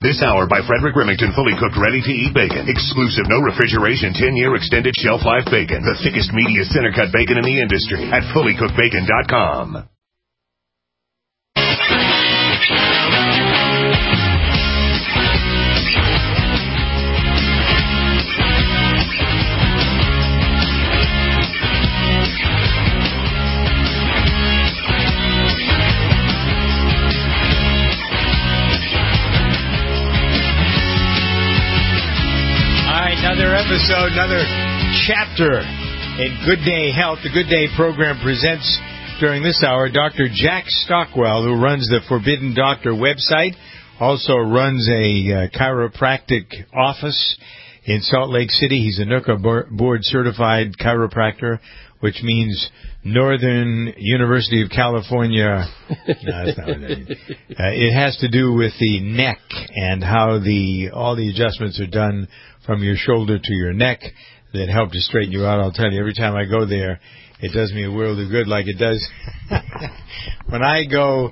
This hour by Frederick Remington, fully cooked, ready-to-eat bacon. Exclusive, no refrigeration, 10-year extended shelf life bacon. The thickest, meatiest, center-cut bacon in the industry at fullycookedbacon.com. Another episode, another chapter in Good Day Health. The Good Day program presents during this hour Dr. Jack Stockwell, who runs the Forbidden Doctor website, also runs a chiropractic office in Salt Lake City. He's a NUCCA board certified chiropractor, which means Northern University of California. No, that's not what I mean. It has to do with the neck and how all the adjustments are done from your shoulder to your neck that help to straighten you out. I'll tell you, every time I go there, it does me a world of good, like it does when I go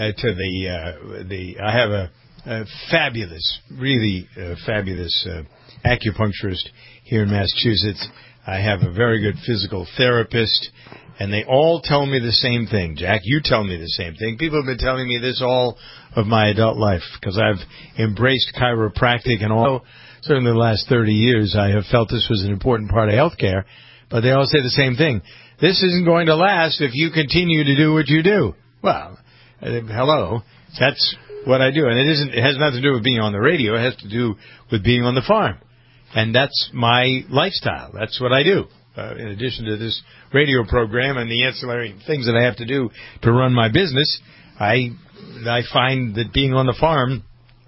to I have a fabulous, really fabulous acupuncturist here in Massachusetts. I have a very good physical therapist, and they all tell me the same thing. Jack, you tell me the same thing. People have been telling me this all of my adult life because I've embraced chiropractic and all. Certainly the last 30 years, I have felt this was an important part of healthcare, but they all say the same thing. This isn't going to last if you continue to do what you do. Well, hello, that's what I do. And it has nothing to do with being on the radio. It has to do with being on the farm. And that's my lifestyle. That's what I do. In addition to this radio program and the ancillary things that I have to do to run my business, I find that being on the farm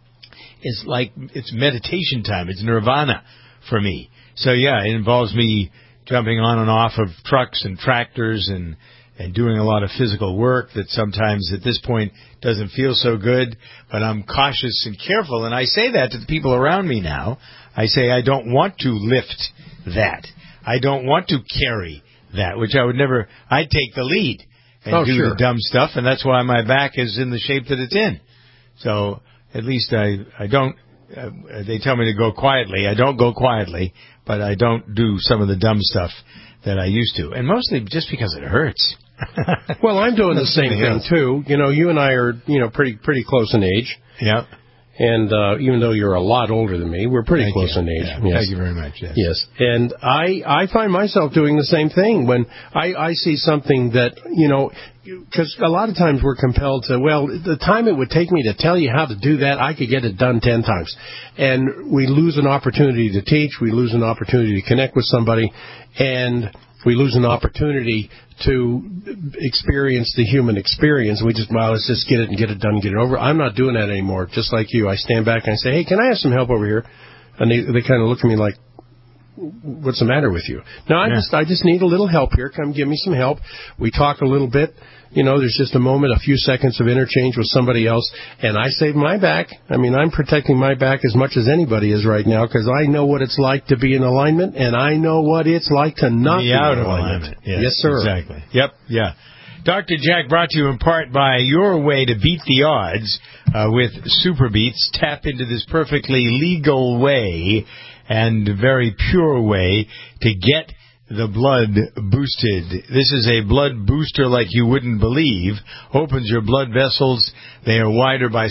is like, it's meditation time. It's nirvana for me. So, yeah, it involves me jumping on and off of trucks and tractors and doing a lot of physical work that sometimes at this point doesn't feel so good, but I'm cautious and careful. And I say that to the people around me now. I say I don't want to lift that. I don't want to carry that, which I would never. I take the lead and do the dumb stuff, and that's why my back is in the shape that it's in. So at least I don't, they tell me to go quietly. I don't go quietly, but I don't do some of the dumb stuff that I used to. And mostly just because it hurts. Well, I'm doing the same thing, too. You know, you and I are, pretty close in age. Yeah. And even though you're a lot older than me, we're pretty close in age. Yeah. Yes. Thank you very much. Yes. And I find myself doing the same thing when I see something that, because a lot of times we're compelled to, the time it would take me to tell you how to do that, I could get it done 10 times. And we lose an opportunity to teach. We lose an opportunity to connect with somebody. And we lose an opportunity to experience the human experience. We just, let's just get it and get it done and get it over. I'm not doing that anymore. Just like you, I stand back and I say, hey, can I have some help over here? And they kind of look at me like, what's the matter with you? No, I just need a little help here. Come give me some help. We talk a little bit. There's just a moment, a few seconds of interchange with somebody else, and I save my back. I mean, I'm protecting my back as much as anybody is right now because I know what it's like to be in alignment, and I know what it's like to not be out in of alignment. Yes, sir. Exactly. Yep, yeah. Dr. Jack brought to you in part by your way to beat the odds with Super Beats. Tap into this perfectly legal way and very pure way to get the blood boosted. This is a blood booster like you wouldn't believe. Opens your blood vessels. They are wider by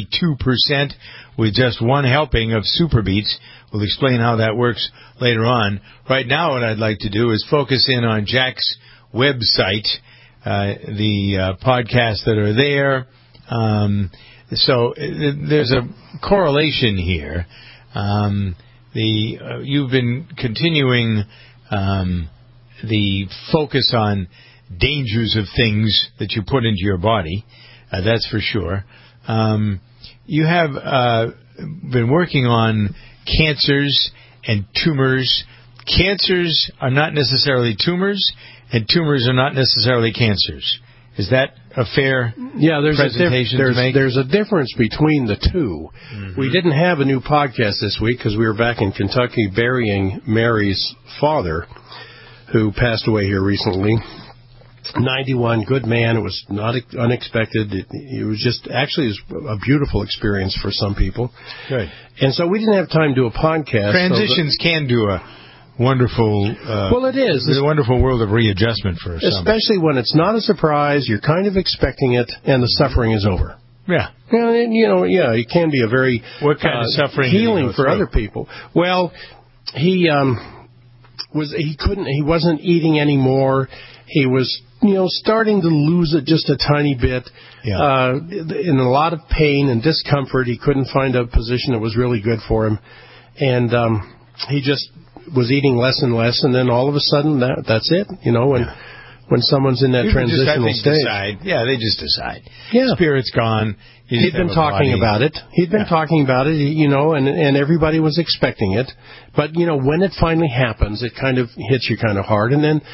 62% with just one helping of Super Beats. We'll explain how that works later on. Right now what I'd like to do is focus in on Jack's website, the podcasts that are there. So there's a correlation here. You've been continuing the focus on dangers of things that you put into your body. That's for sure. You have been working on cancers and tumors. Cancers are not necessarily tumors, and tumors are not necessarily cancers. Is that a fair presentation to make? There's a difference between the two. Mm-hmm. We didn't have a new podcast this week because we were back in Kentucky burying Mary's father, who passed away here recently. 91, good man. It was not unexpected. It was just, actually, it was a beautiful experience for some people. Good. And so we didn't have time to do a podcast. Transitions can do a wonderful, well, it is. It's a wonderful world of readjustment for some. Especially when it's not a surprise, you're kind of expecting it, and the suffering is over. Yeah. And, it can be a very what kind of suffering healing for other people. Well, he wasn't eating anymore. He was, starting to lose it just a tiny bit. Yeah. In a lot of pain and discomfort. He couldn't find a position that was really good for him. And he just was eating less and less, and then all of a sudden that's it. When someone's in that transitional stage. They just decide. Yeah. Spirit's gone. He'd been talking about it. And everybody was expecting it. But, when it finally happens, it kind of hits you kind of hard. And then,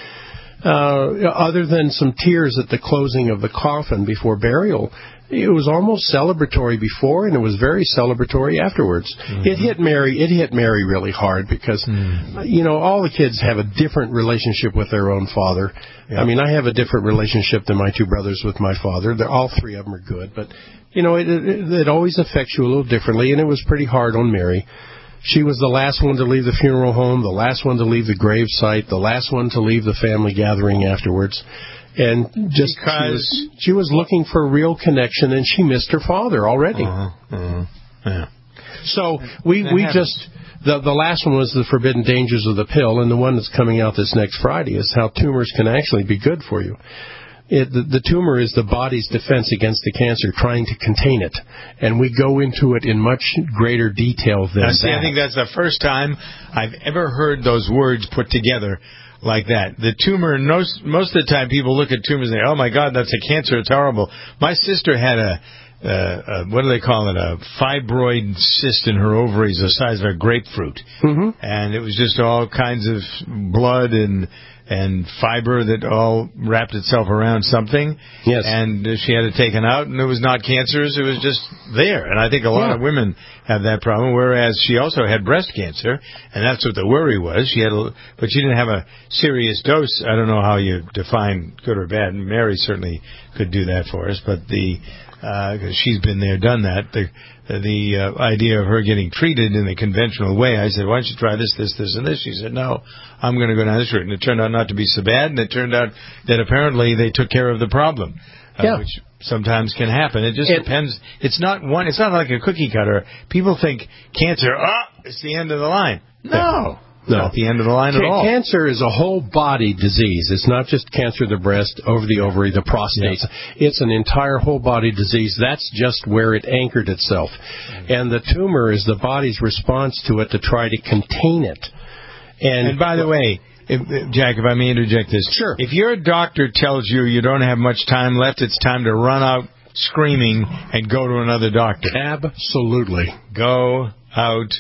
other than some tears at the closing of the coffin before burial, it was almost celebratory before, and it was very celebratory afterwards. Mm-hmm. It hit Mary really hard because, all the kids have a different relationship with their own father. Yeah. I mean, I have a different relationship than my two brothers with my father. All three of them are good, but, it always affects you a little differently, and it was pretty hard on Mary. She was the last one to leave the funeral home, the last one to leave the grave site, the last one to leave the family gathering afterwards. And just she was looking for a real connection, and she missed her father already. Yeah. So we just the last one was the forbidden dangers of the pill, and the one that's coming out this next Friday is how tumors can actually be good for you. The tumor is the body's defense against the cancer, trying to contain it, and we go into it in much greater detail than that. I think that's the first time I've ever heard those words put together like that. The tumor, most of the time people look at tumors and say, oh my God, that's a cancer, it's horrible. My sister had what do they call it, a fibroid cyst in her ovaries the size of a grapefruit. Mm-hmm. And it was just all kinds of blood and fiber that all wrapped itself around something. Yes. And she had it taken out, and it was not cancerous, it was just there. And I think a lot of women have that problem, whereas she also had breast cancer, and that's what the worry was. But she didn't have a serious dose. I don't know how you define good or bad. Mary certainly could do that for us, but because she's been there, done that. The idea of her getting treated in the conventional way, I said, why don't you try this, and this? She said, no, I'm going to go down this route. And it turned out not to be so bad, and it turned out that apparently they took care of the problem, which sometimes can happen. It just depends. It's not like a cookie cutter. People think cancer, it's the end of the line. No. Not the end of the line at all. Cancer is a whole body disease. It's not just cancer of the breast, over the ovary, the prostate. Yeah. It's an entire whole body disease. That's just where it anchored itself. Mm-hmm. And the tumor is the body's response to it to try to contain it. And by the way, Jack, if I may interject this. Sure. If your doctor tells you don't have much time left, it's time to run out screaming and go to another doctor. Absolutely. Go out.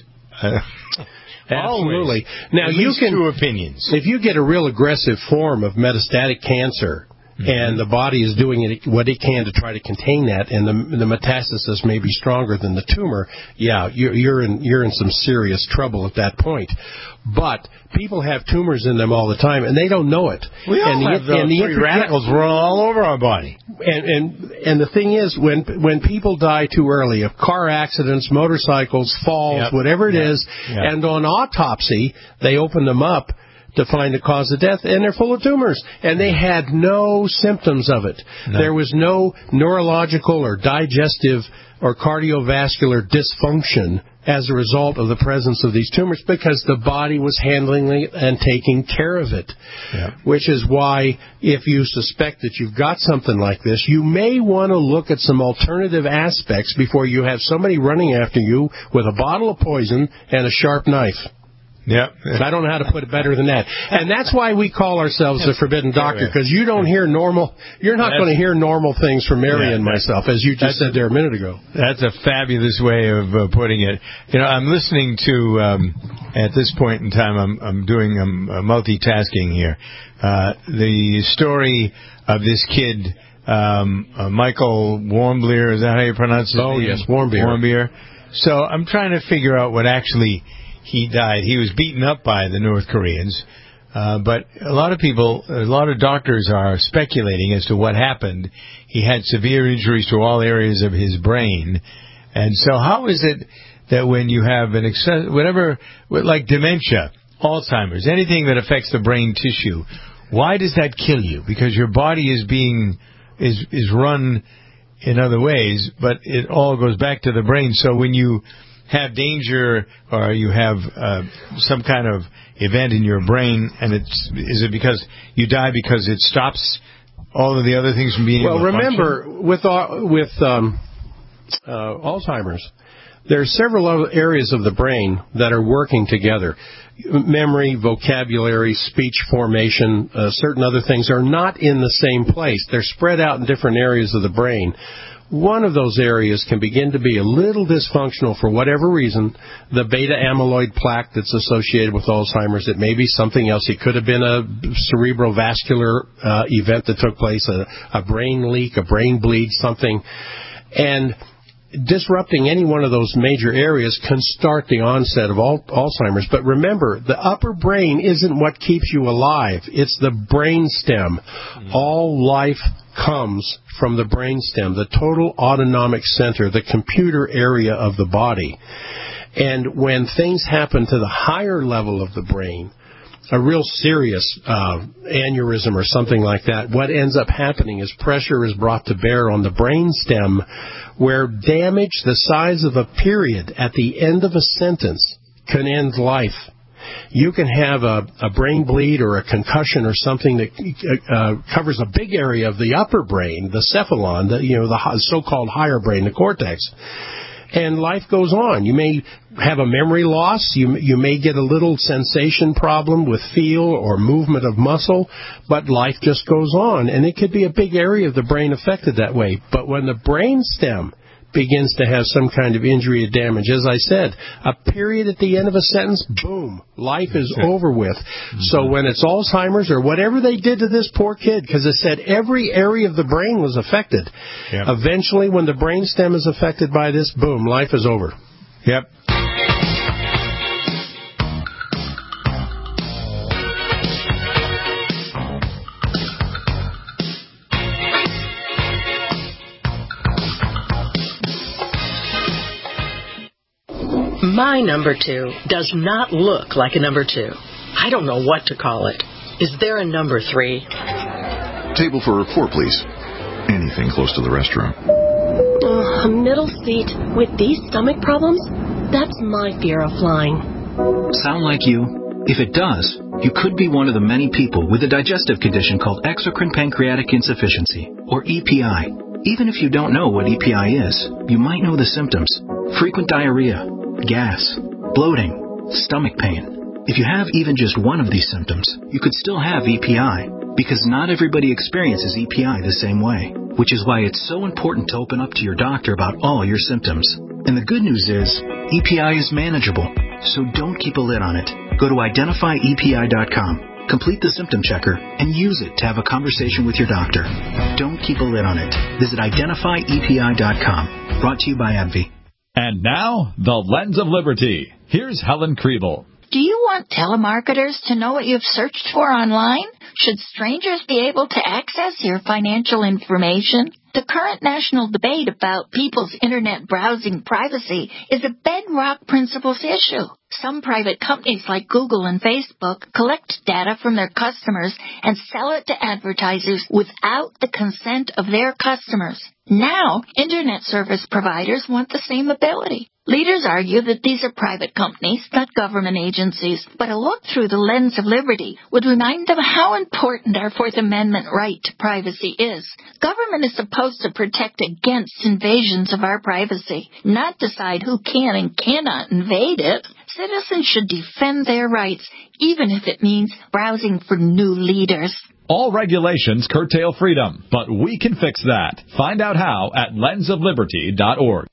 Absolutely. Always. Now you can two opinions. If you get a real aggressive form of metastatic cancer, and the body is doing what it can to try to contain that, and the metastasis may be stronger than the tumor, you're in some serious trouble at that point. But people have tumors in them all the time, and they don't know it. We all have those free radicals rolling all over our body. And the thing is, when people die too early of car accidents, motorcycles, falls, whatever it is, and on autopsy they open them up to find the cause of death, and they're full of tumors, and they had no symptoms of it. No. There was no neurological or digestive or cardiovascular dysfunction as a result of the presence of these tumors, because the body was handling it and taking care of it. Yeah. Which is why, if you suspect that you've got something like this, you may want to look at some alternative aspects before you have somebody running after you with a bottle of poison and a sharp knife. Yeah, I don't know how to put it better than that. And that's why we call ourselves the Forbidden Doctor, because you don't hear normal. You're not going to hear normal things from Mary and myself, as you just said there a minute ago. That's a fabulous way of putting it. I'm listening to at this point in time. I'm doing multitasking here. The story of this kid, Michael Warmbier. Is that how you pronounce his name? Oh yes, Warmbier. So I'm trying to figure out what actually. He died. He was beaten up by the North Koreans. But a lot of doctors are speculating as to what happened. He had severe injuries to all areas of his brain. And so how is it that when you have whatever, like dementia, Alzheimer's, anything that affects the brain tissue, why does that kill you? Because your body is run in other ways, but it all goes back to the brain. So when you have danger or you have some kind of event in your brain, and is it because you die because it stops all of the other things from being able to function? Well, remember, with Alzheimer's, there are several other areas of the brain that are working together. Memory, vocabulary, speech formation, certain other things are not in the same place. They're spread out in different areas of the brain. One of those areas can begin to be a little dysfunctional for whatever reason. The beta amyloid plaque that's associated with Alzheimer's, it may be something else. It could have been a cerebrovascular event that took place, a brain leak, a brain bleed, something. And disrupting any one of those major areas can start the onset of Alzheimer's. But remember, the upper brain isn't what keeps you alive. It's the brain stem. All life comes from the brain stem, the total autonomic center, the computer area of the body. And when things happen to the higher level of the brain, a real serious aneurysm or something like that, what ends up happening is pressure is brought to bear on the brain stem, where damage the size of a period at the end of a sentence can end life. You can have a brain bleed or a concussion or something that covers a big area of the upper brain, the cephalon, the so-called higher brain, the cortex. And life goes on. You may have a memory loss. You may get a little sensation problem with feel or movement of muscle, but life just goes on. And it could be a big area of the brain affected that way. But when the brain stem begins to have some kind of injury or damage, as I said, a period at the end of a sentence, boom, life is over with. So when it's Alzheimer's or whatever they did to this poor kid, because it said every area of the brain was affected, eventually when the brain stem is affected by this, boom, life is over. Yep. My number 2 does not look like a number 2. I don't know what to call it. Is there a number 3? Table for 4, please. Anything close to the restroom. A middle seat with these stomach problems? That's my fear of flying. Sound like you? If it does, you could be one of the many people with a digestive condition called exocrine pancreatic insufficiency, or EPI. Even if you don't know what EPI is, you might know the symptoms: frequent diarrhea, gas, bloating, stomach pain. If you have even just one of these symptoms, you could still have EPI, because not everybody experiences EPI the same way, which is why it's so important to open up to your doctor about all your symptoms. And the good news is, EPI is manageable, so don't keep a lid on it. Go to identifyepi.com. Complete the symptom checker and use it to have a conversation with your doctor. Don't keep a lid on it. Visit identifyepi.com. Brought to you by AbbVie. And now, the Lens of Liberty. Here's Helen Kriebel. Do you want telemarketers to know what you've searched for online? Should strangers be able to access your financial information? The current national debate about people's internet browsing privacy is a bedrock principles issue. Some private companies like Google and Facebook collect data from their customers and sell it to advertisers without the consent of their customers. Now, internet service providers want the same ability. Leaders argue that these are private companies, not government agencies, but a look through the lens of liberty would remind them how important our Fourth Amendment right to privacy is. Government is supposed to protect against invasions of our privacy, not decide who can and cannot invade it. Citizens should defend their rights, even if it means browsing for new leaders. All regulations curtail freedom, but we can fix that. Find out how at lensofliberty.org.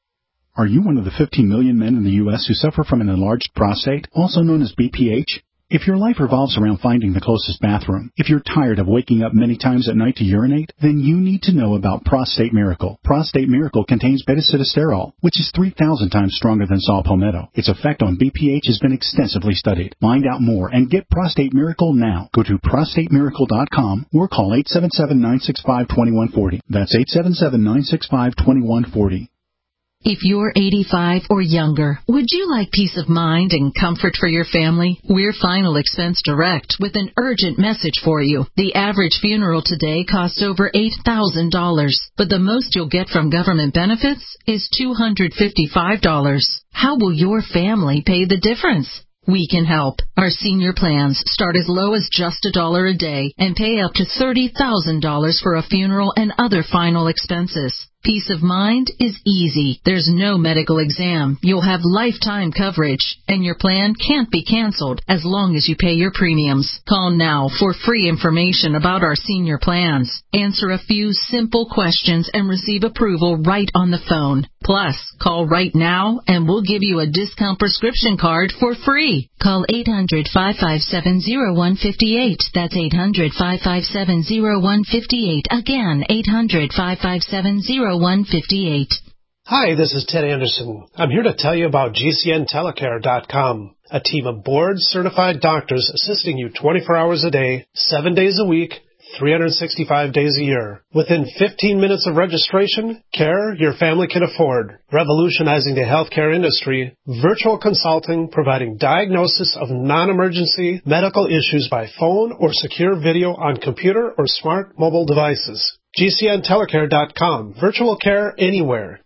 Are you one of the 15 million men in the U.S. who suffer from an enlarged prostate, also known as BPH? If your life revolves around finding the closest bathroom, if you're tired of waking up many times at night to urinate, then you need to know about Prostate Miracle. Prostate Miracle contains beta-sitosterol, which is 3,000 times stronger than saw palmetto. Its effect on BPH has been extensively studied. Find out more and get Prostate Miracle now. Go to prostatemiracle.com or call 877-965-2140. That's 877-965-2140. If you're 85 or younger, would you like peace of mind and comfort for your family? We're Final Expense Direct with an urgent message for you. The average funeral today costs over $8,000, but the most you'll get from government benefits is $255. How will your family pay the difference? We can help. Our senior plans start as low as just $1 a day and pay up to $30,000 for a funeral and other final expenses. Peace of mind is easy. There's no medical exam. You'll have lifetime coverage, and your plan can't be canceled as long as you pay your premiums. Call now for free information about our senior plans. Answer a few simple questions and receive approval right on the phone. Plus, call right now and we'll give you a discount prescription card for free. Call 800-557-0158. That's 800-557-0158. Again, 800-557-0158. Hi, this is Ted Anderson. I'm here to tell you about GCNtelecare.com, a team of board-certified doctors assisting you 24 hours a day, 7 days a week, 365 days a year. Within 15 minutes of registration, care your family can afford. Revolutionizing the healthcare industry, virtual consulting providing diagnosis of non-emergency medical issues by phone or secure video on computer or smart mobile devices. GCNtelecare.com. Virtual care anywhere.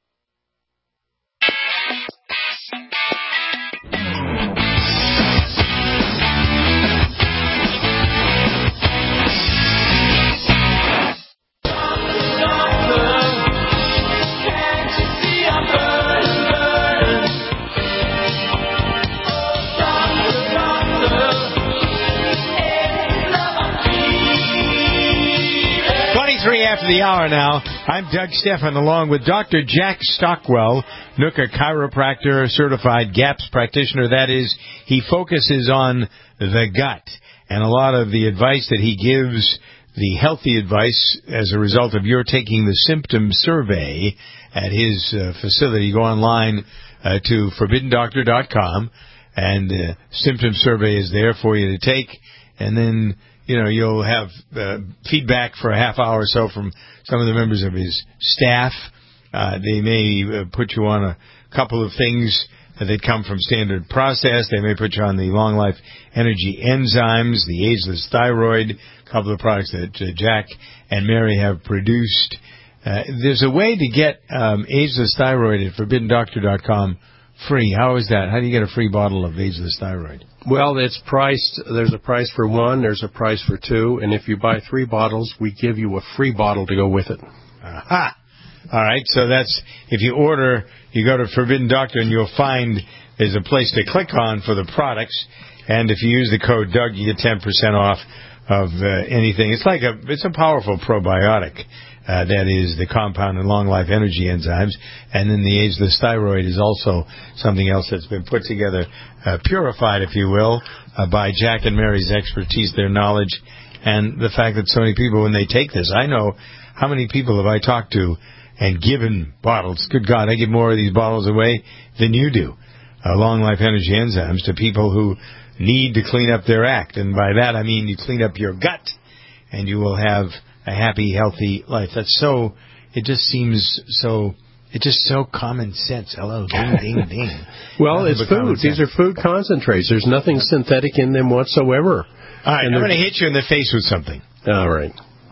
After the hour now, I'm Doug Stephan along with Dr. Jack Stockwell, Nooka chiropractor, certified GAPS practitioner. That is, he focuses on the gut. And a lot of the advice that he gives, the healthy advice as a result of your taking the symptom survey at his facility. Go online to forbiddendoctor.com, and the symptom survey is there for you to take. And then you'll have feedback for a half hour or so from some of the members of his staff. They may put you on a couple of things that come from Standard Process. They may put you on the Long Life Energy enzymes, the ageless thyroid, a couple of products that Jack and Mary have produced. There's a way to get ageless thyroid at forbiddendoctor.com free. How is that? How do you get a free bottle of ageless thyroid? Well, it's priced. There's a price for one. There's a price for two. And if you buy 3 bottles, we give you a free bottle to go with it. Aha. All right. So that's, if you order, you go to Forbidden Doctor and you'll find there's a place to click on for the products. And if you use the code Doug, you get 10% off of anything. It's a powerful probiotic. That is the compound and long life energy enzymes. And then the ageless thyroid is also something else that's been put together, purified, if you will, by Jack and Mary's expertise, their knowledge, and the fact that so many people, when they take this, I know how many people have I talked to and given bottles. Good God, I give more of these bottles away than you do. Long life energy enzymes to people who need to clean up their act. And by that I mean you clean up your gut and you will have a happy, healthy life. It just seems so common sense. Hello, ding, ding, ding. Well, it's food. These are food concentrates. There's nothing synthetic in them whatsoever. All right, I'm going to hit you in the face with something. All right.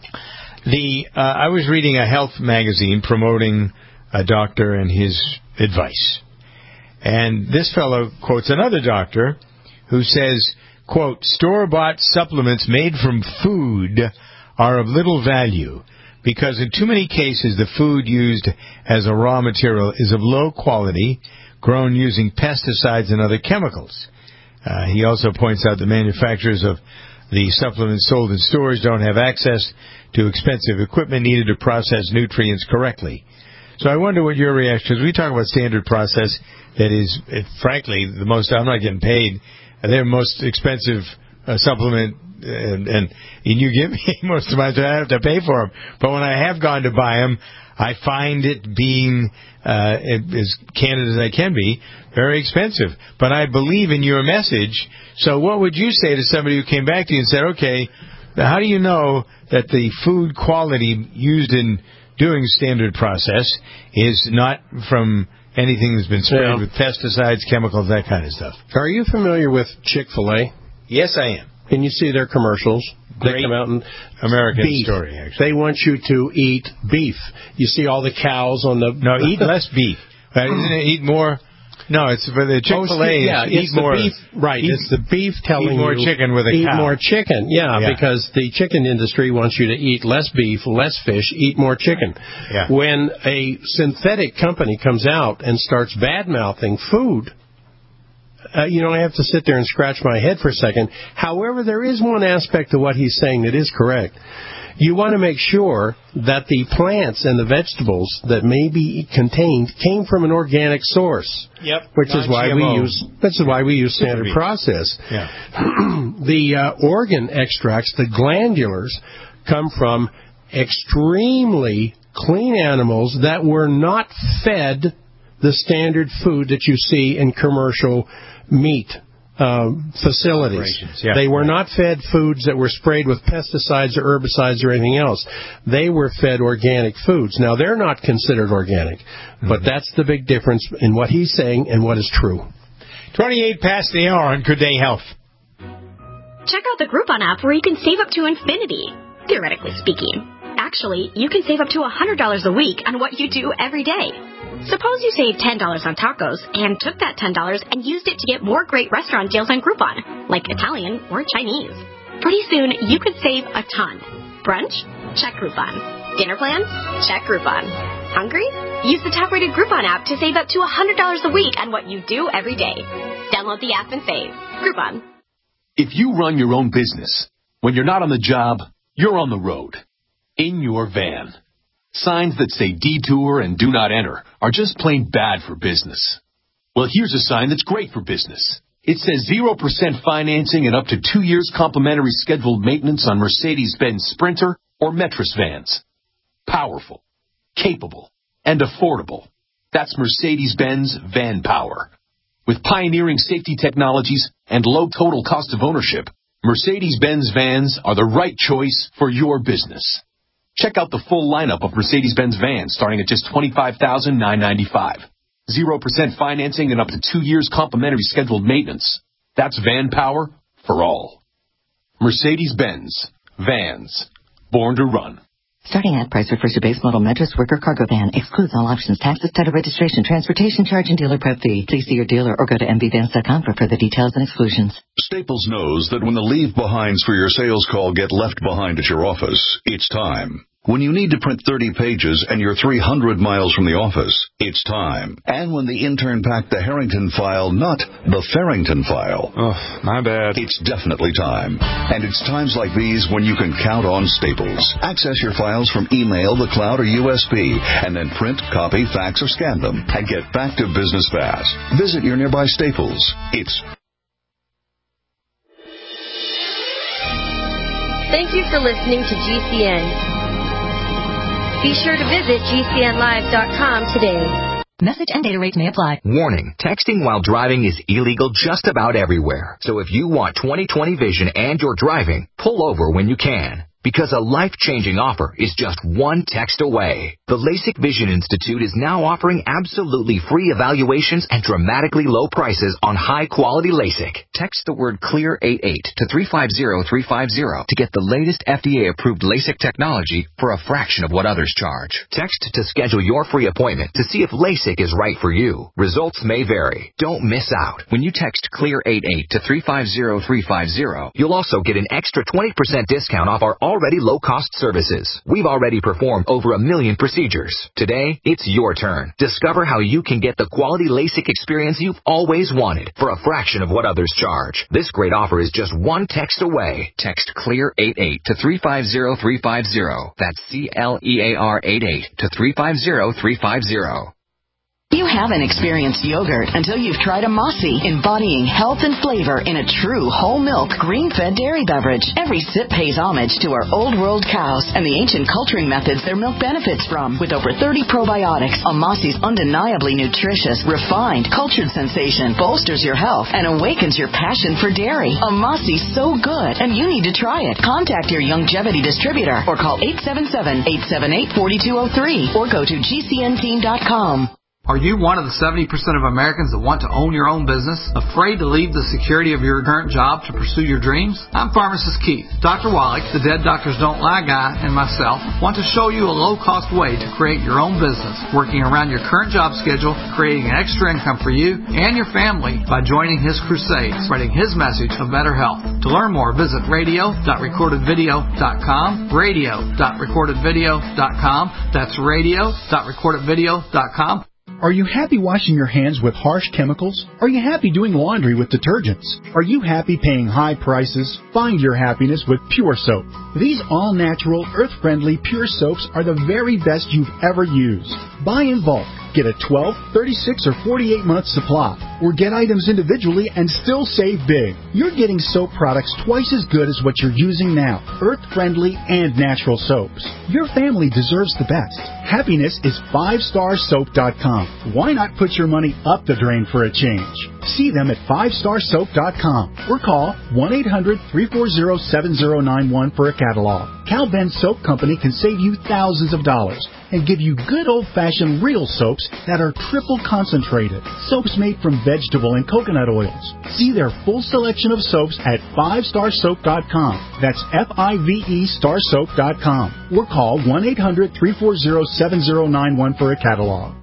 I was reading a health magazine promoting a doctor and his advice. And this fellow quotes another doctor who says, quote, store-bought supplements made from food are of little value because in too many cases the food used as a raw material is of low quality, grown using pesticides and other chemicals. He also points out the manufacturers of the supplements sold in stores don't have access to expensive equipment needed to process nutrients correctly. So I wonder what your reaction is. We talk about Standard Process that is, frankly, the most, I'm not getting paid they're the most expensive supplement, and you give me most of my time, I have to pay for them. But when I have gone to buy them, I find it being, as candid as I can be, very expensive. But I believe in your message. So what would you say to somebody who came back to you and said, okay, how do you know that the food quality used in doing standard process is not from anything that's been sprayed with pesticides, chemicals, that kind of stuff? Are you familiar with Chick-fil-A? Yes, I am. And you see their commercials. They come out and American beef. story, actually. They want you to eat beef. You see all the cows on the... No, eat less beef. Isn't it eat more... No, it's for the Chick-fil-A. Eat more beef. Right, it's the beef telling you... Eat more chicken with a cow. Eat more chicken, because the chicken industry wants you to eat less beef, less fish, eat more chicken. Yeah. When a synthetic company comes out and starts bad-mouthing food... I have to sit there and scratch my head for a second. However, there is one aspect to what he's saying that is correct. You want to make sure that the plants and the vegetables that may be contained came from an organic source. Yep. Which is why we use standard process. Yeah. The organ extracts, the glandulars, come from extremely clean animals that were not fed the standard food that you see in commercial meat facilities. Yeah. They were not fed foods that were sprayed with pesticides or herbicides or anything else. They were fed organic foods. Now, they're not considered organic, but that's the big difference in what he's saying and what is true. 28 past the hour on Good Day Health. Check out the Groupon app where you can save up to infinity, theoretically speaking. Actually, you can save up to $100 a week on what you do every day. Suppose you saved $10 on tacos and took that $10 and used it to get more great restaurant deals on Groupon, like Italian or Chinese. Pretty soon, you could save a ton. Brunch? Check Groupon. Dinner plans? Check Groupon. Hungry? Use the top-rated Groupon app to save up to $100 a week on what you do every day. Download the app and save. Groupon. If you run your own business, when you're not on the job, you're on the road. In your van. Signs that say detour and do not enter are just plain bad for business. Well, here's a sign that's great for business. It says 0% financing and up to 2 years complimentary scheduled maintenance on Mercedes-Benz Sprinter or Metris vans. Powerful, capable, and affordable. That's Mercedes-Benz Van Power. With pioneering safety technologies and low total cost of ownership, Mercedes-Benz vans are the right choice for your business. Check out the full lineup of Mercedes-Benz vans starting at just $25,995. 0% financing and up to 2 years complimentary scheduled maintenance. That's van power for all. Mercedes-Benz. Vans. Born to run. Starting ad price refers to base model Metris worker cargo van. Excludes all options, taxes, title registration, transportation charge, and dealer prep fee. Please see your dealer or go to mvvans.com for further details and exclusions. Staples knows that when the leave behinds for your sales call get left behind at your office, it's time. When you need to print 30 pages and you're 300 miles from the office, it's time. And when the intern packed the Harrington file, not the Farrington file. Oh, my bad. It's definitely time. And it's times like these when you can count on Staples. Access your files from email, the cloud, or USB, and then print, copy, fax, or scan them, and get back to business fast. Visit your nearby Staples. Thank you for listening to GCN. Be sure to visit GCNlive.com today. Message and data rates may apply. Warning, texting while driving is illegal just about everywhere. So if you want 20/20 vision and you're driving, pull over when you can. Because a life-changing offer is just one text away. The LASIK Vision Institute is now offering absolutely free evaluations and dramatically low prices on high-quality LASIK. Text the word CLEAR88 to 350350 to get the latest FDA-approved LASIK technology for a fraction of what others charge. Text to schedule your free appointment to see if LASIK is right for you. Results may vary. Don't miss out. When you text CLEAR88 to 350350, you'll also get an extra 20% discount off our already low-cost services. We've already performed over 1 million procedures. Today, it's your turn. Discover how you can get the quality LASIK experience you've always wanted for a fraction of what others charge. This great offer is just one text away. Text CLEAR88 to 350350. That's CLEAR88 to 350350. You haven't experienced yogurt until you've tried Amasi, embodying health and flavor in a true whole milk, green-fed dairy beverage. Every sip pays homage to our old world cows and the ancient culturing methods their milk benefits from. With over 30 probiotics, Amasi's undeniably nutritious, refined, cultured sensation bolsters your health and awakens your passion for dairy. Amasi's so good, and you need to try it. Contact your Youngevity distributor or call 877-878-4203 or go to GCNteam.com. Are you one of the 70% of Americans that want to own your own business? Afraid to leave the security of your current job to pursue your dreams? I'm Pharmacist Keith. Dr. Wallach, the Dead Doctors Don't Lie guy, and myself want to show you a low-cost way to create your own business, working around your current job schedule, creating an extra income for you and your family by joining his crusade, spreading his message of better health. To learn more, visit radio.recordedvideo.com, radio.recordedvideo.com. That's radio.recordedvideo.com. Are you happy washing your hands with harsh chemicals? Are you happy doing laundry with detergents? Are you happy paying high prices? Find your happiness with Pure Soap. These all-natural, earth-friendly Pure Soaps are the very best you've ever used. Buy in bulk. Get a 12, 36, or 48-month supply. Or get items individually and still save big. You're getting soap products twice as good as what you're using now. Earth-friendly and natural soaps. Your family deserves the best. Happiness is 5starsoap.com. Why not put your money up the drain for a change? See them at 5starsoap.com or call 1-800-340-7091 for a catalog. Cal Ben Soap Company can save you thousands of dollars and give you good old-fashioned real soaps that are triple concentrated. Soaps made from vegetable and coconut oils. See their full selection of soaps at 5starsoap.com. That's F-I-V-E starsoap.com. Or call 1-800-340-7091 for a catalog.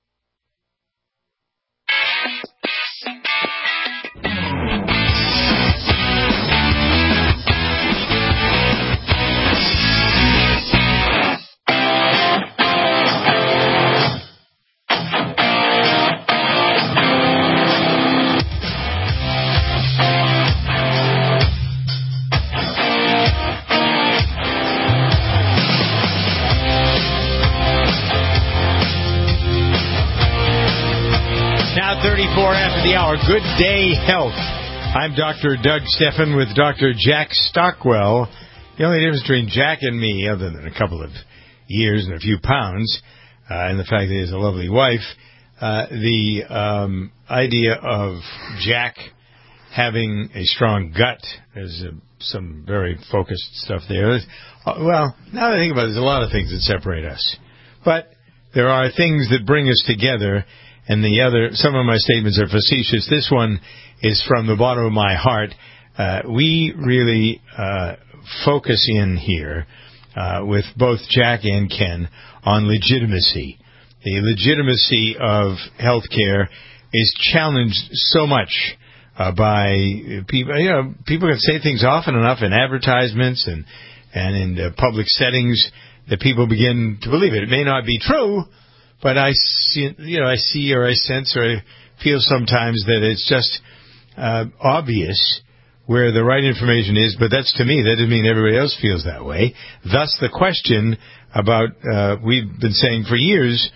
After the hour. Good Day Health. I'm Dr. Doug Steffen with Dr. Jack Stockwell. The only difference between Jack and me, other than a couple of years and a few pounds, and the fact that he has a lovely wife, the idea of Jack having a strong gut, there's some very focused stuff there. Well, now that I think about it, there's a lot of things that separate us. But there are things that bring us together. And some of my statements are facetious. This one is from the bottom of my heart. We really focus in here with both Jack and Ken on legitimacy. The legitimacy of healthcare is challenged so much by people. You know, people can say things often enough in advertisements and in public settings that people begin to believe it. It may not be true. But I see or I sense or I feel sometimes that it's just obvious where the right information is, but that's to me. That doesn't mean everybody else feels that way. Thus the question about, we've been saying for years,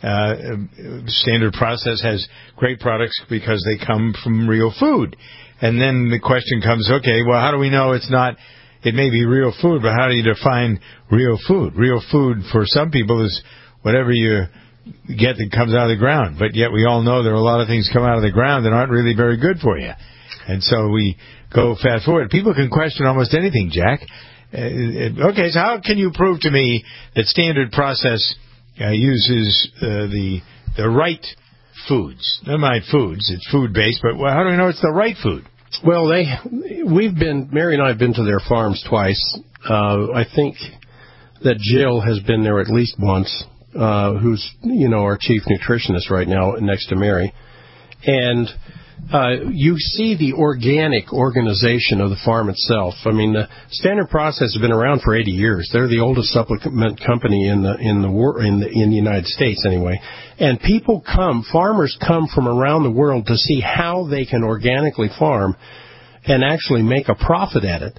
Standard Process has great products because they come from real food. And then the question comes, okay, well, how do we know it may be real food, but how do you define real food? Real food for some people is whatever you get that comes out of the ground, but yet we all know there are a lot of things come out of the ground that aren't really very good for you. And so we go fast forward. People can question almost anything, Jack. Okay, so how can you prove to me that Standard Process uses the right foods? Never mind foods, it's food-based, but how do we know it's the right food? Well, Mary and I have been to their farms twice. I think that Jill has been there at least once. Who's, our chief nutritionist right now next to Mary. And you see the organic organization of the farm itself. I mean, the Standard Process has been around for 80 years. They're the oldest supplement company in the United States anyway. And farmers come from around the world to see how they can organically farm and actually make a profit at it.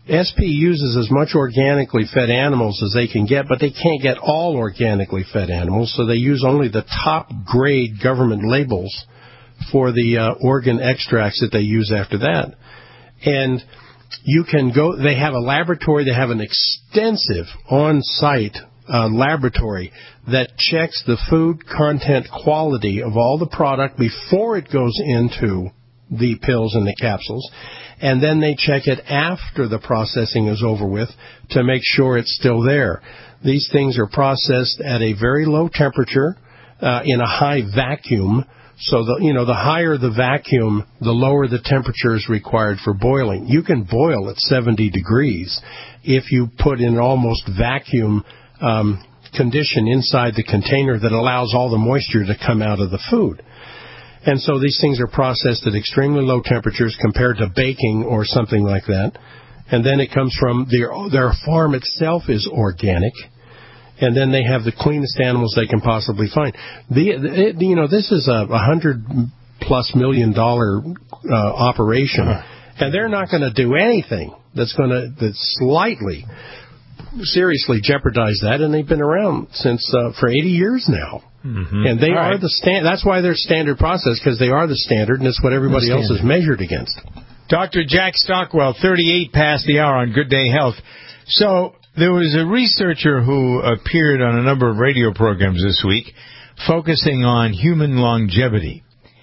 SP uses as much organically fed animals as they can get, but they can't get all organically fed animals, so they use only the top grade government labels for the organ extracts that they use after that. And you can go, they have a laboratory, they have an extensive on-site laboratory that checks the food content quality of all the product before it goes into the pills and the capsules, and then they check it after the processing is over with to make sure it's still there. These things are processed at a very low temperature in a high vacuum. So the higher the vacuum, the lower the temperature is required for boiling. You can boil at 70 degrees if you put in almost vacuum condition inside the container that allows all the moisture to come out of the food. And so these things are processed at extremely low temperatures compared to baking or something like that. And then it comes from their farm itself is organic. And then they have the cleanest animals they can possibly find. This is a $100+ million operation, and they're not going to do anything that's slightly, seriously jeopardize that. And they've been around since for 80 years now. Mm-hmm. And they are that's why they're standard process, because they are the standard, and it's what everybody else is measured against. Dr. Jack Stockwell, 38 past the hour on Good Day Health. So there was a researcher who appeared on a number of radio programs this week focusing on human longevity.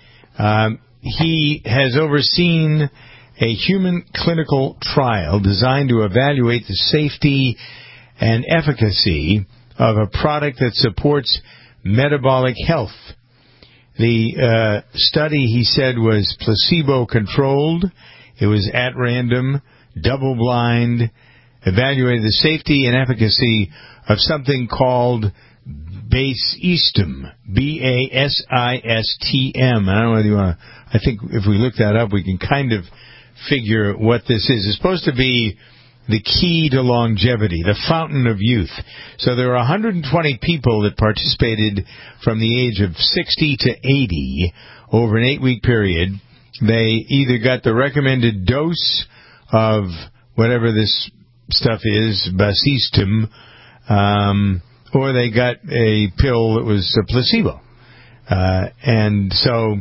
He has overseen a human clinical trial designed to evaluate the safety and efficacy of a product that supports metabolic health. The study, he said, was placebo-controlled. It was at random, double-blind, evaluated the safety and efficacy of something called Basistim, Basistm. I don't know whether you want to, I think if we look that up, we can kind of figure what this is. It's supposed to be the key to longevity, the fountain of youth. So there were 120 people that participated from the age of 60 to 80 over an 8-week period. They either got the recommended dose of whatever this stuff is, Basistim, or they got a pill that was a placebo. And so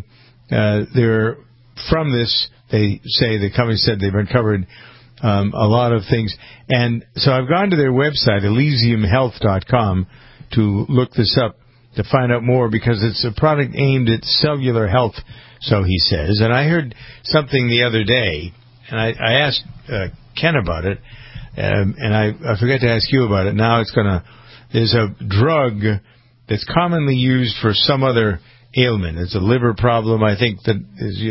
from this, they say, the company said they've uncovered a lot of things. And so I've gone to their website, elysiumhealth.com, to look this up, to find out more, because it's a product aimed at cellular health, so he says. And I heard something the other day, and I asked Ken about it, and I forgot to ask you about it. Now there's a drug that's commonly used for some other ailment. It's a liver problem, I think, that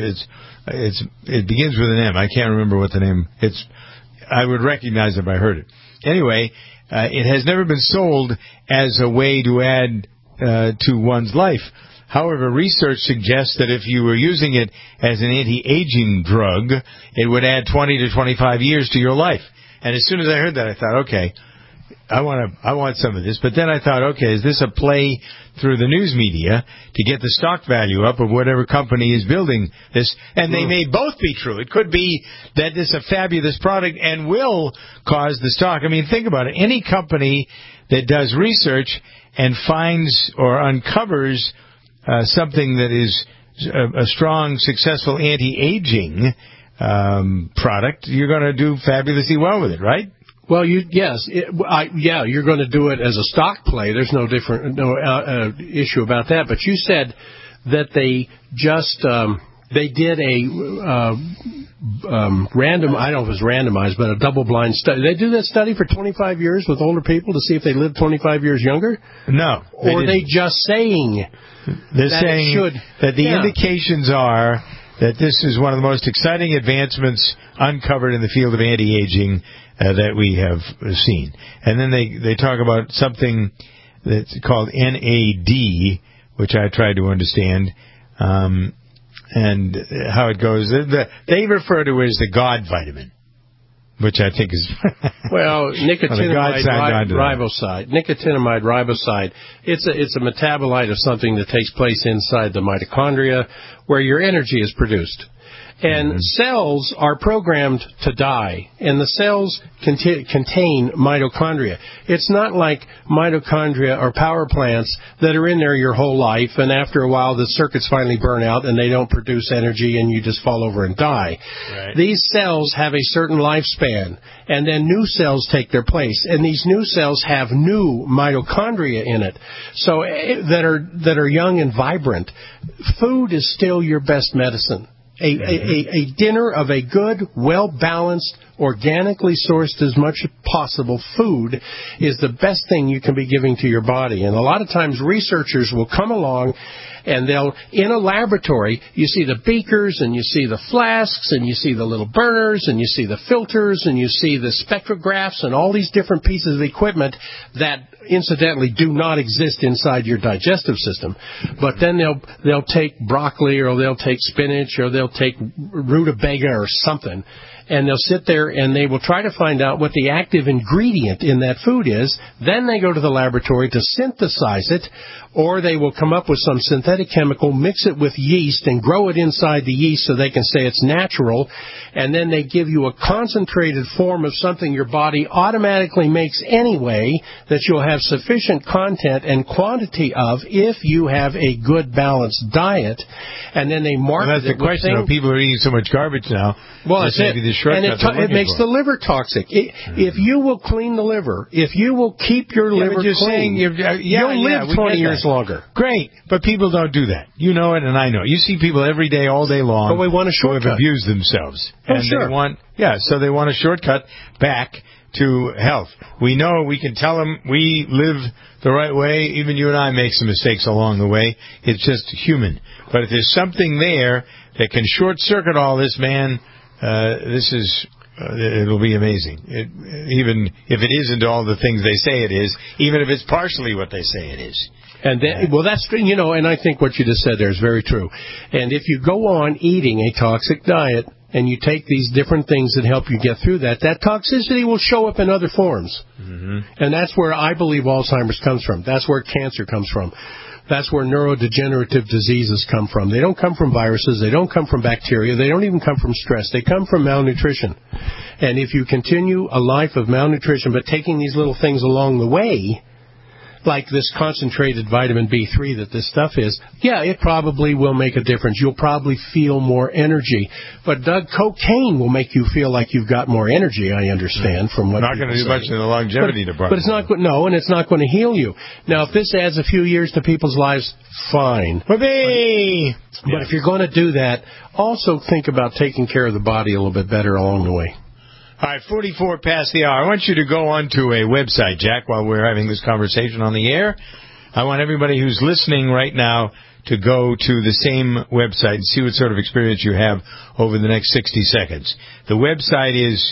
it begins with an M. I can't remember what the name. I would recognize it if I heard it. Anyway, it has never been sold as a way to add to one's life. However, research suggests that if you were using it as an anti-aging drug, it would add 20 to 25 years to your life. And as soon as I heard that, I thought, okay, I want some of this. But then I thought, okay, is this a play through the news media to get the stock value up of whatever company is building this? And they may both be true. It could be that this is a fabulous product and will cause the stock. I mean, think about it. Any company that does research and finds or uncovers something that is a strong, successful anti-aging product, you're going to do fabulously well with it, right? Well, you're going to do it as a stock play. There's no issue about that. But you said that they just they did a random, I don't know if it was randomized, but a double-blind study. They do that study for 25 years with older people to see if they live 25 years younger? No. Or are they just saying They're saying that the indications are that this is one of the most exciting advancements uncovered in the field of anti-aging that we have seen. And then they talk about something that's called NAD, which I tried to understand, and how it goes. They refer to it as the God vitamin, which I think is... Well, nicotinamide riboside. It's a metabolite of something that takes place inside the mitochondria where your energy is produced. And cells are programmed to die, and the cells contain mitochondria. It's not like mitochondria or power plants that are in there your whole life, and after a while the circuits finally burn out and they don't produce energy and you just fall over and die. Right. These cells have a certain lifespan, and then new cells take their place, and these new cells have new mitochondria in it, so that are young and vibrant. Food is still your best medicine. A dinner of a good, well-balanced, organically sourced as much as possible food is the best thing you can be giving to your body. And a lot of times researchers will come along and they'll, in a laboratory, you see the beakers and you see the flasks and you see the little burners and you see the filters and you see the spectrographs and all these different pieces of equipment that incidentally do not exist inside your digestive system. But then they'll take broccoli or they'll take spinach or they'll take rutabaga or something, and they'll sit there and they will try to find out what the active ingredient in that food is. Then they go to the laboratory to synthesize it, or they will come up with some synthetic chemical, mix it with yeast, and grow it inside the yeast so they can say it's natural, and then they give you a concentrated form of something your body automatically makes anyway that you'll have sufficient content and quantity of if you have a good balanced diet, and then they market that's the question. People are eating so much garbage now. Well, that's it. And it makes the liver toxic. If you will clean the liver, if you will keep your liver clean, you'll live 20 years longer. Great, but people don't do that. You know it, and I know it. You see people every day, all day long, but we want a shortcut. Who have abused themselves. And sure. So they want a shortcut back to health. We know, we can tell them we live the right way. Even you and I make some mistakes along the way. It's just human. But if there's something there that can short-circuit all this, man, it'll be amazing. Even if it isn't all the things they say it is, even if it's partially what they say it is. And then, that's, and I think what you just said there is very true. And if you go on eating a toxic diet and you take these different things that help you get through that toxicity will show up in other forms. Mm-hmm. And that's where I believe Alzheimer's comes from. That's where cancer comes from. That's where neurodegenerative diseases come from. They don't come from viruses. They don't come from bacteria. They don't even come from stress. They come from malnutrition. And if you continue a life of malnutrition but taking these little things along the way, like this concentrated vitamin B3 that this stuff is, it probably will make a difference. You'll probably feel more energy. But, Doug, cocaine will make you feel like you've got more energy, I understand, from what not going to do much in the longevity department. But it's not good. No, and it's not going to heal you. Now, if this adds a few years to people's lives, fine. But if you're going to do that, also think about taking care of the body a little bit better along the way. All right, 44 past the hour. I want you to go on to a website, Jack, while we're having this conversation on the air. I want everybody who's listening right now to go to the same website and see what sort of experience you have over the next 60 seconds. The website is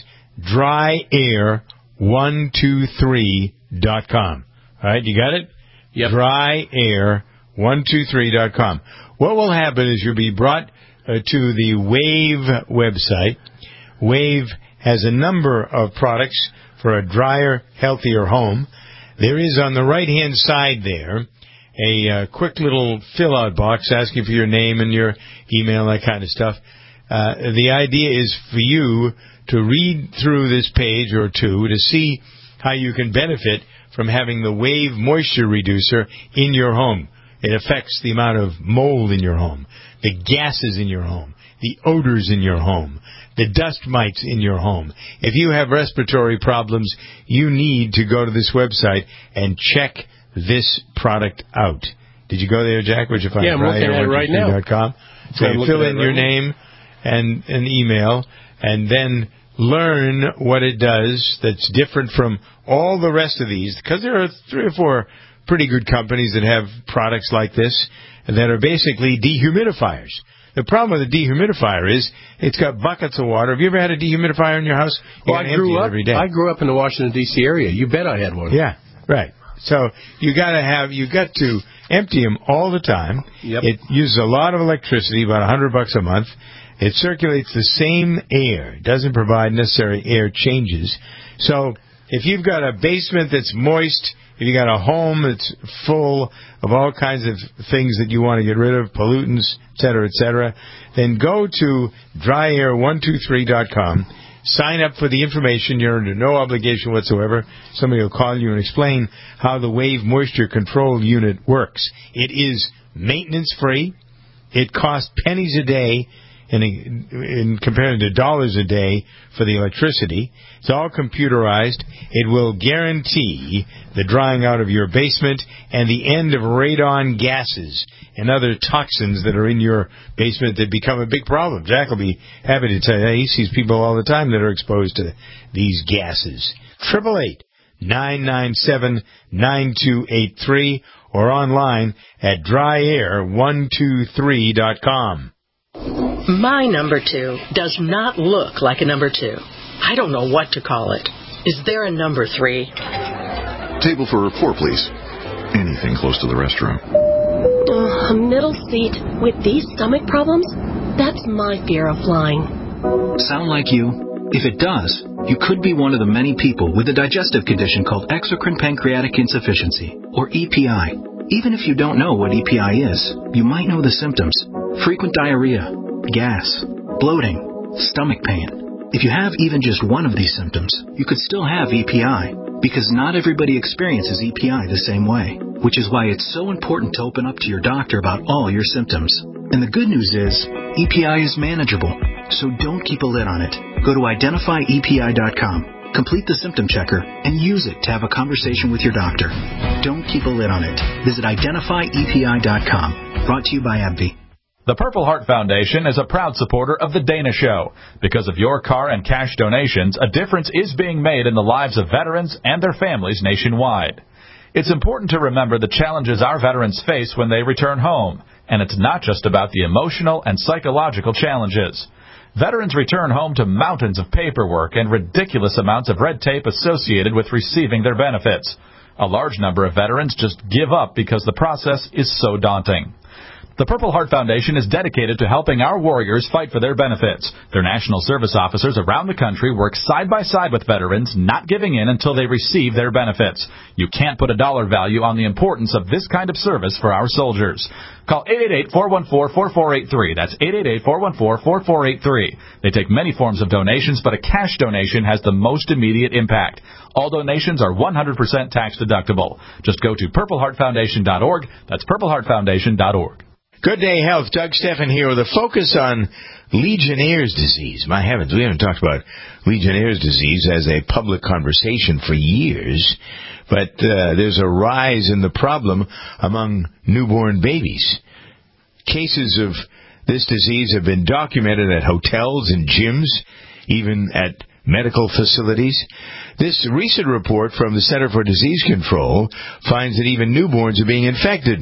dryair123.com. All right, you got it? Yep. dryair123.com. What will happen is you'll be brought to the Wave website. Wave has a number of products for a drier, healthier home. There is on the right-hand side there a quick little fill-out box asking for your name and your email, that kind of stuff. The idea is for you to read through this page or two to see how you can benefit from having the Wave Moisture Reducer in your home. It affects the amount of mold in your home, the gases in your home, the odors in your home, the dust mites in your home. If you have respiratory problems, you need to go to this website and check this product out. Did you go there, Jack? Would you find I'm looking at it right now. So you fill in your name and an email, and then learn what it does that's different from all the rest of these, because there are 3 or 4 pretty good companies that have products like this that are basically dehumidifiers. The problem with a dehumidifier is it's got buckets of water. Have you ever had a dehumidifier in your house? I grew up in the Washington, D.C. area. You bet I had one. Yeah, right. So you got to empty them all the time. Yep. It uses a lot of electricity, about $100 a month. It circulates the same air. It doesn't provide necessary air changes. So If you've got a basement that's moist, if you've got a home that's full of all kinds of things that you want to get rid of, pollutants, et cetera, then go to dryair123.com. Sign up for the information. You're under no obligation whatsoever. Somebody will call you and explain how the Wave Moisture Control Unit works. It is maintenance-free. It costs pennies a day in compared to dollars a day for the electricity. It's all computerized. It will guarantee the drying out of your basement and the end of radon gases and other toxins that are in your basement that become a big problem. Jack will be happy to tell you he sees people all the time that are exposed to these gases. 888-997-9283 or online at dryair123.com. My number 2 does not look like a number 2. I don't know what to call it. Is there a number 3? Table for 4, please. Anything close to the restroom. A middle seat with these stomach problems? That's my fear of flying. Sound like you? If it does, you could be one of the many people with a digestive condition called exocrine pancreatic insufficiency, or EPI. Even if you don't know what EPI is, you might know the symptoms. Frequent diarrhea, gas, bloating, stomach pain. If you have even just one of these symptoms, you could still have EPI, because not everybody experiences EPI the same way, which is why it's so important to open up to your doctor about all your symptoms. And the good news is, EPI is manageable, so don't keep a lid on it. Go to identifyepi.com. Complete the symptom checker and use it to have a conversation with your doctor. Don't keep a lid on it. Visit identifyepi.com. Brought to you by AbbVie. The Purple Heart Foundation is a proud supporter of The Dana Show. Because of your car and cash donations, a difference is being made in the lives of veterans and their families nationwide. It's important to remember the challenges our veterans face when they return home. And it's not just about the emotional and psychological challenges. Veterans return home to mountains of paperwork and ridiculous amounts of red tape associated with receiving their benefits. A large number of veterans just give up because the process is so daunting. The Purple Heart Foundation is dedicated to helping our warriors fight for their benefits. Their national service officers around the country work side by side with veterans, not giving in until they receive their benefits. You can't put a dollar value on the importance of this kind of service for our soldiers. Call 888-414-4483. That's 888-414-4483. They take many forms of donations, but a cash donation has the most immediate impact. All donations are 100% tax deductible. Just go to purpleheartfoundation.org. That's purpleheartfoundation.org. Good Day Health. Doug Steffen here with a focus on Legionnaire's disease. My heavens, we haven't talked about Legionnaire's disease as a public conversation for years, but there's a rise in the problem among newborn babies. Cases of this disease have been documented at hotels and gyms, even at medical facilities. This recent report from the Center for Disease Control finds that even newborns are being infected.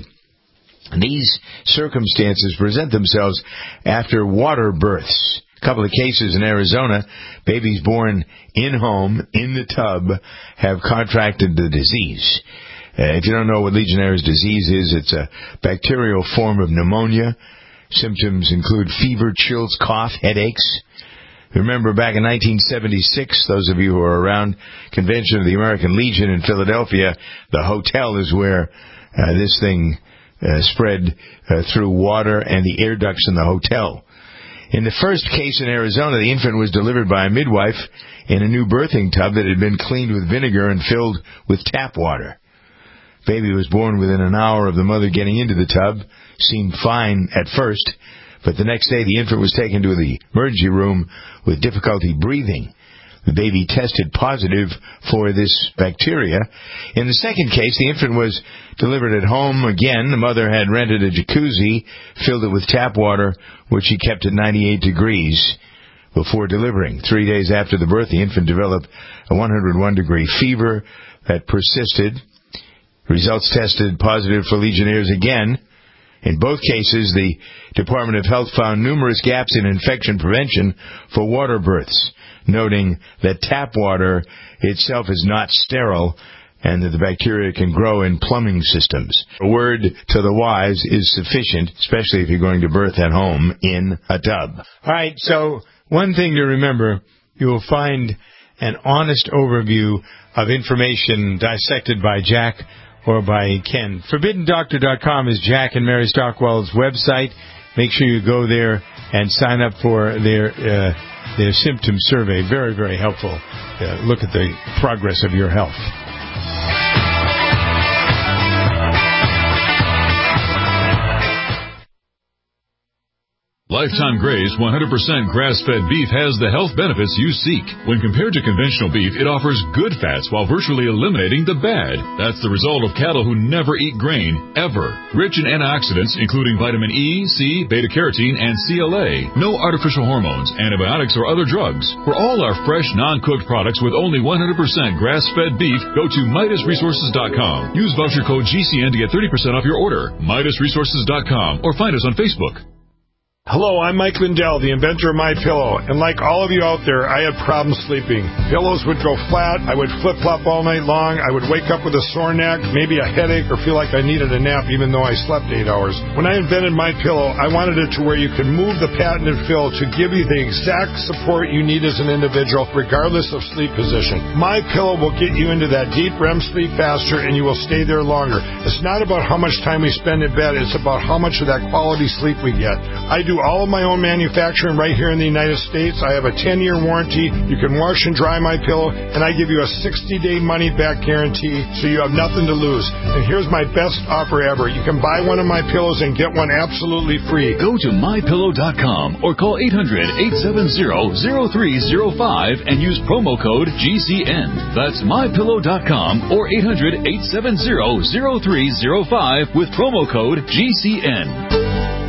These circumstances present themselves after water births. A couple of cases in Arizona, babies born in-home, in the tub, have contracted the disease. If you don't know what Legionnaire's disease is, it's a bacterial form of pneumonia. Symptoms include fever, chills, cough, headaches. Remember back in 1976, those of you who are around, Convention of the American Legion in Philadelphia, the hotel is where this thing spread through water and the air ducts in the hotel. In the first case in Arizona, the infant was delivered by a midwife in a new birthing tub that had been cleaned with vinegar and filled with tap water. Baby was born within an hour of the mother getting into the tub, seemed fine at first, but the next day the infant was taken to the emergency room with difficulty breathing. The baby tested positive for this bacteria. In the second case, the infant was delivered at home again. The mother had rented a jacuzzi, filled it with tap water, which she kept at 98 degrees before delivering. 3 days after the birth, the infant developed a 101-degree fever that persisted. Results tested positive for Legionnaire's again. In both cases, the Department of Health found numerous gaps in infection prevention for water births, noting that tap water itself is not sterile and that the bacteria can grow in plumbing systems. A word to the wise is sufficient, especially if you're going to birth at home in a tub. All right, so one thing to remember, you will find an honest overview of information dissected by Jack or by Ken. ForbiddenDoctor.com is Jack and Mary Stockwell's website. Make sure you go there and sign up for their symptom survey. Very, very helpful. Look at the progress of your health. Lifetime Graze 100% grass-fed beef has the health benefits you seek. When compared to conventional beef, it offers good fats while virtually eliminating the bad. That's the result of cattle who never eat grain, ever. Rich in antioxidants, including vitamin E, C, beta-carotene, and CLA. No artificial hormones, antibiotics, or other drugs. For all our fresh, non-cooked products with only 100% grass-fed beef, go to MidasResources.com. Use voucher code GCN to get 30% off your order. MidasResources.com or find us on Facebook. Hello, I'm Mike Lindell, the inventor of MyPillow, and like all of you out there, I had problems sleeping. Pillows would go flat, I would flip-flop all night long, I would wake up with a sore neck, maybe a headache, or feel like I needed a nap even though I slept 8 hours. When I invented MyPillow, I wanted it to where you could move the patented fill to give you the exact support you need as an individual, regardless of sleep position. MyPillow will get you into that deep REM sleep faster, and you will stay there longer. It's not about how much time we spend in bed, it's about how much of that quality sleep we get. I do all of my own manufacturing right here in the United States. I have a 10-year warranty. You can wash and dry my pillow, and I give you a 60-day money-back guarantee, so you have nothing to lose. And here's my best offer ever. You can buy one of my pillows and get one absolutely free. Go to MyPillow.com or call 800-870-0305 and use promo code GCN. That's MyPillow.com or 800-870-0305 with promo code GCN.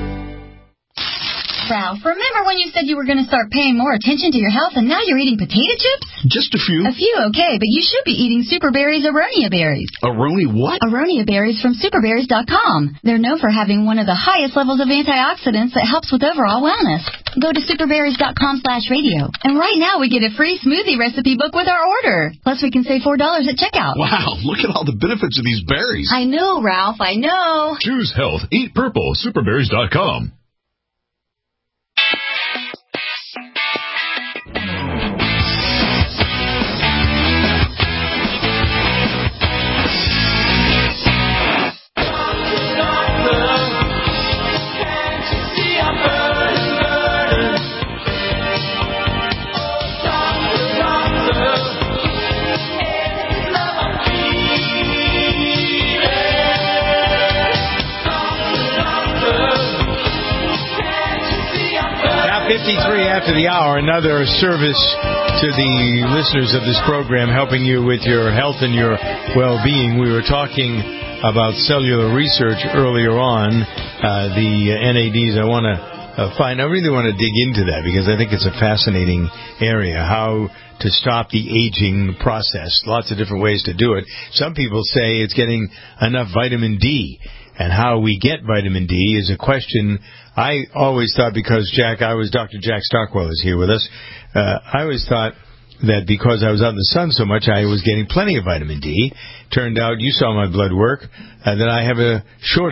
Ralph, remember when you said you were going to start paying more attention to your health and now you're eating potato chips? Just a few. A few, okay, but you should be eating Superberry's Aronia berries. Aronia what? Aronia berries from superberries.com. They're known for having one of the highest levels of antioxidants that helps with overall wellness. Go to superberries.com/radio. And right now we get a free smoothie recipe book with our order. Plus we can save $4 at checkout. Wow, look at all the benefits of these berries. I know, Ralph, I know. Choose health. Eat purple. Superberries.com. After the hour, another service to the listeners of this program, helping you with your health and your well-being. We were talking about cellular research earlier on, the NADs. I really want to dig into that because I think it's a fascinating area, how to stop the aging process. Lots of different ways to do it. Some people say it's getting enough vitamin D. And how we get vitamin D is a question I always thought, because Dr. Jack Stockwell is here with us. I always thought that because I was out in the sun so much, I was getting plenty of vitamin D. Turned out, you saw my blood work, that I have a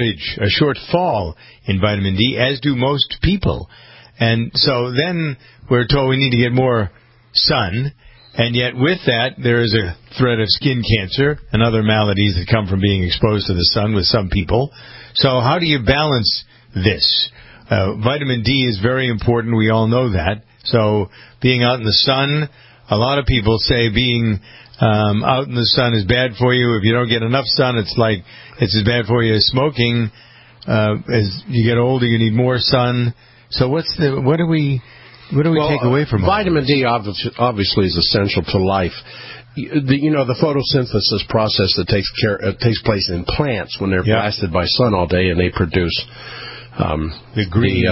shortfall in vitamin D, as do most people. And so then we're told we need to get more sun. And yet with that, there is a threat of skin cancer and other maladies that come from being exposed to the sun with some people. So how do you balance this? Vitamin D is very important. We all know that. So being out in the sun, a lot of people say being out in the sun is bad for you. If you don't get enough sun, it's as bad for you as smoking. As you get older, you need more sun. So what do we take away from vitamin D? Obviously is essential to life. The photosynthesis process that takes place in plants when they're blasted by sun all day, and they produce the green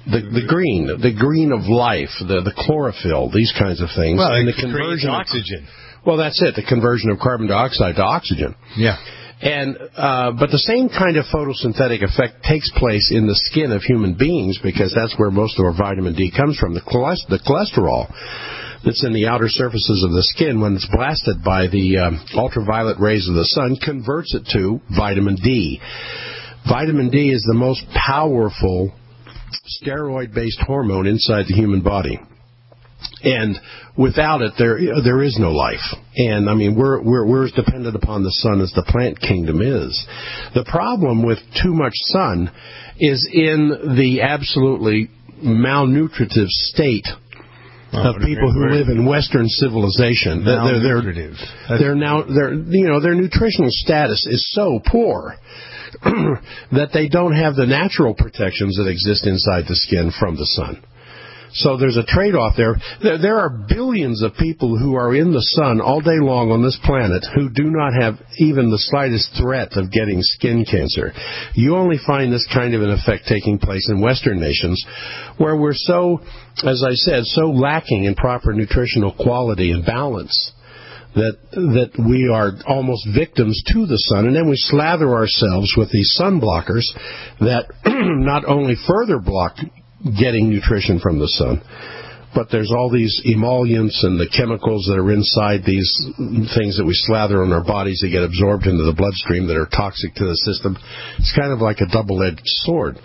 of life, the chlorophyll, these kinds of things. Well, and the conversion of oxygen. Well, that's it. The conversion of carbon dioxide to oxygen. Yeah. And but the same kind of photosynthetic effect takes place in the skin of human beings, because that's where most of our vitamin D comes from. The cholesterol that's in the outer surfaces of the skin, when it's blasted by the ultraviolet rays of the sun, converts it to vitamin D. Vitamin D is the most powerful steroid-based hormone inside the human body. And without it, there is no life. And I mean, we're as dependent upon the sun as the plant kingdom is. The problem with too much sun is in the absolutely malnutritive state of people who live in Western civilization. Their nutritional status is so poor that they don't have the natural protections that exist inside the skin from the sun. So there's a trade-off there. There are billions of people who are in the sun all day long on this planet who do not have even the slightest threat of getting skin cancer. You only find this kind of an effect taking place in Western nations where we're so, as I said, so lacking in proper nutritional quality and balance that we are almost victims to the sun, and then we slather ourselves with these sun blockers that not only further block getting nutrition from the sun, but there's all these emollients and the chemicals that are inside these things that we slather on our bodies that get absorbed into the bloodstream that are toxic to the system. It's kind of like a double-edged sword.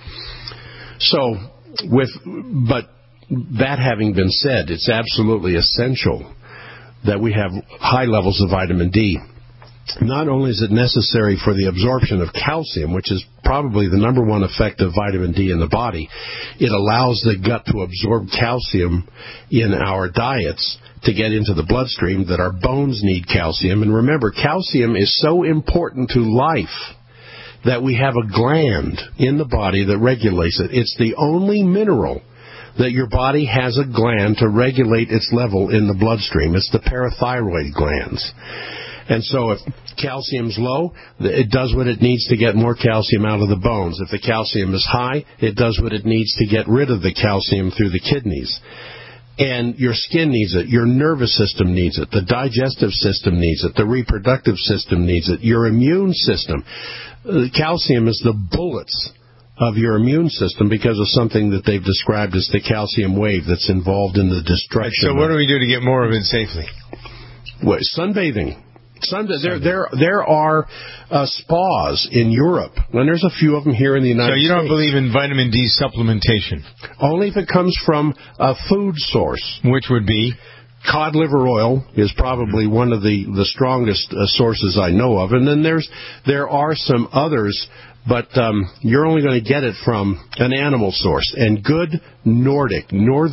But that having been said, it's absolutely essential that we have high levels of vitamin D. Not only is it necessary for the absorption of calcium, which is probably the number one effect of vitamin D in the body, it allows the gut to absorb calcium in our diets to get into the bloodstream, that our bones need calcium. And remember, calcium is so important to life that we have a gland in the body that regulates it. It's the only mineral that your body has a gland to regulate its level in the bloodstream. It's the parathyroid glands. And so if calcium's low, it does what it needs to get more calcium out of the bones. If the calcium is high, it does what it needs to get rid of the calcium through the kidneys. And your skin needs it. Your nervous system needs it. The digestive system needs it. The reproductive system needs it. Your immune system. Calcium is the bullets of your immune system because of something that they've described as the calcium wave that's involved in the destruction. So what do we do to get more of it safely? Well, sunbathing. There are spas in Europe, and there's a few of them here in the United States. So you don't believe in vitamin D supplementation? Only if it comes from a food source. Which would be? Cod liver oil is probably one of the strongest sources I know of. And then there are some others, but you're only going to get it from an animal source. And good northern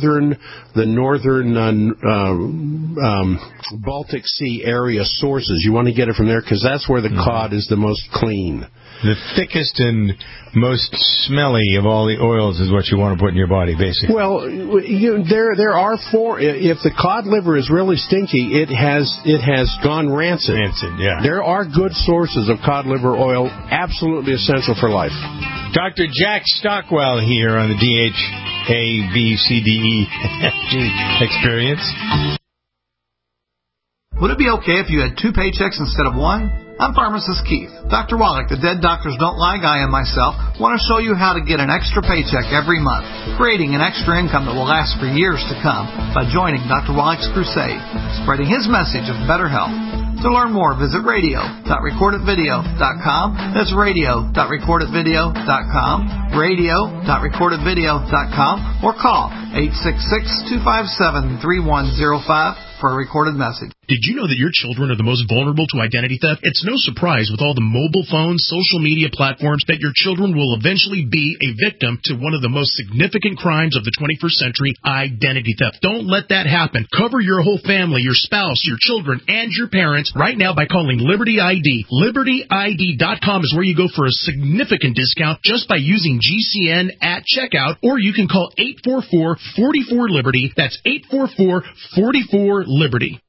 Baltic Sea area sources, you want to get it from there because that's where the cod is the most clean. The thickest and most smelly of all the oils is what you want to put in your body, basically. Well, there are four. If the cod liver is really stinky, it has gone rancid. Yeah. There are good sources of cod liver oil, absolutely essential for life. Dr. Jack Stockwell here on the DHABCDE experience. Would it be okay if you had 2 paychecks instead of 1? I'm Pharmacist Keith. Dr. Wallach, the Dead Doctors Don't Lie guy, and myself want to show you how to get an extra paycheck every month, creating an extra income that will last for years to come by joining Dr. Wallach's crusade, spreading his message of better health. To learn more, visit radio.recordedvideo.com. That's radio.recordedvideo.com, radio.recordedvideo.com, or call 866-257-3105 for a recorded message. Did you know that your children are the most vulnerable to identity theft? It's no surprise with all the mobile phones, social media platforms that your children will eventually be a victim to one of the most significant crimes of the 21st century, identity theft. Don't let that happen. Cover your whole family, your spouse, your children, and your parents right now by calling Liberty ID. LibertyID.com is where you go for a significant discount just by using GCN at checkout, or you can call 844-44-LIBERTY. That's 844-44-LIBERTY.